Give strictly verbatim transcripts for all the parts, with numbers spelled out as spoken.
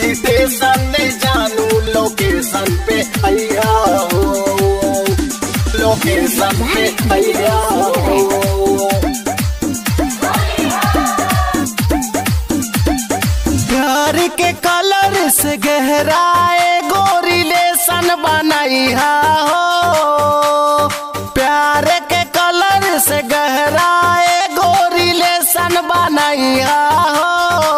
Invitation जानू location पे आइया हो, लोकेशन पे आइया हो। प्यार के कलर से गहराए गो रिलेशन बनाइया हो, प्यार के कलर से गहराए गो रिलेशन बनाइया हो।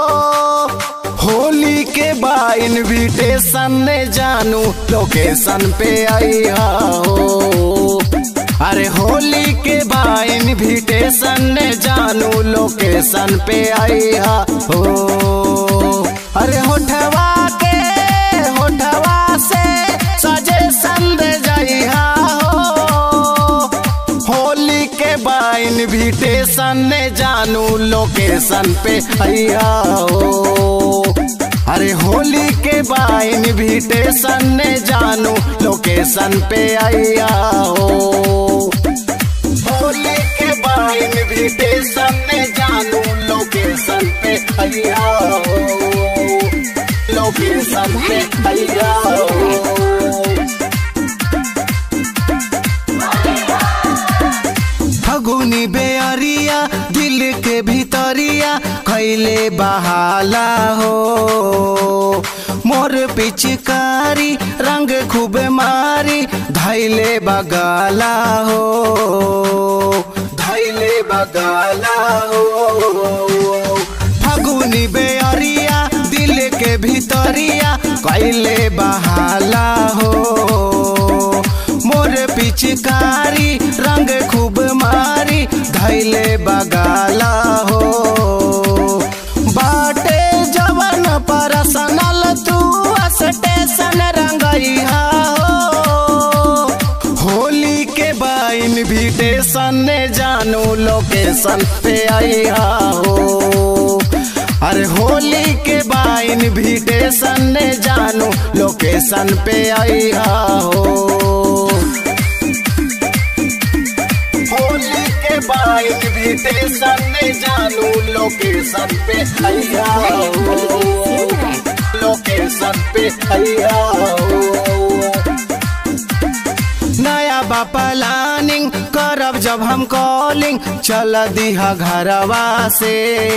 होली के बा इनविटेशन जानू लोकेशन पे आइया हो, अरे होली के बा इनविटेशन जानू लोकेशन पे आइया हो। अरे होठवा के होठवा से सजेशन दे जाइया हो, होली के बा इनविटेशन जानू लोकेशन पे आइया हो। अरे होली के बा इनविटेशन जानू लोकेशन पे आइया हो, होली के बा इनविटेशन जानू लोकेशन पे आइया हो, लोकेशन पे आइया हो। फगुनी बेअरिया दिल के भीतरिया खैले बहाला हो, मोर पिचकारी रंग खूब मारी धैले बगाला हो, धैले बगाला हो। फगुनी बेअरिया दिल के भीतरिया कैले बहाला हो, मोर पिचकारी रंग खूब मारी धैले बगाला हो। बाटे जवन परसनल तू स्टेशन रंगइहा हो, होली के बा इनविटेशन जानू लोकेशन पे आइहा हो। अरे होली के बा इनविटेशन जानू लोकेशन पे आइहा हो, होली के बा इनविटेशन जानू लोकेशन पे आइया हो, लोकेशन पे आइया हो। नया बा प्लानिंग करब जब हम कॉलिंग चल दिहा घरवा से,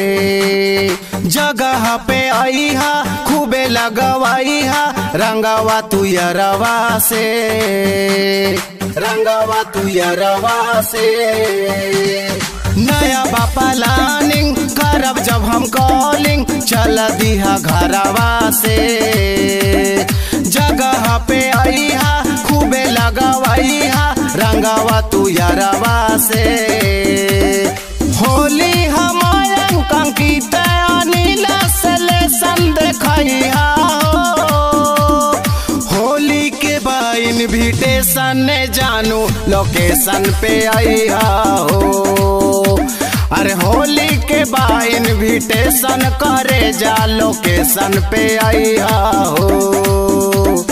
जगह पे आइहा खूबे लगवाइहा रंगवा तू यरवा से, रंगवा तू यरवा से। नया बा प्लानिंग करब जब हम कॉलिंग चल दिहा घरवा से, जगह पे आइहा खूबे लगवाइहा रंगवा तू यरवा से। होली हमारे कंकित अनिल से लेसन देखइहा हो, होली के बा इनविटेशन जानू लोकेशन पे आइहा हो। अरे होली के बा इनविटेशन करे जा लोकेशन पे आइहा हो।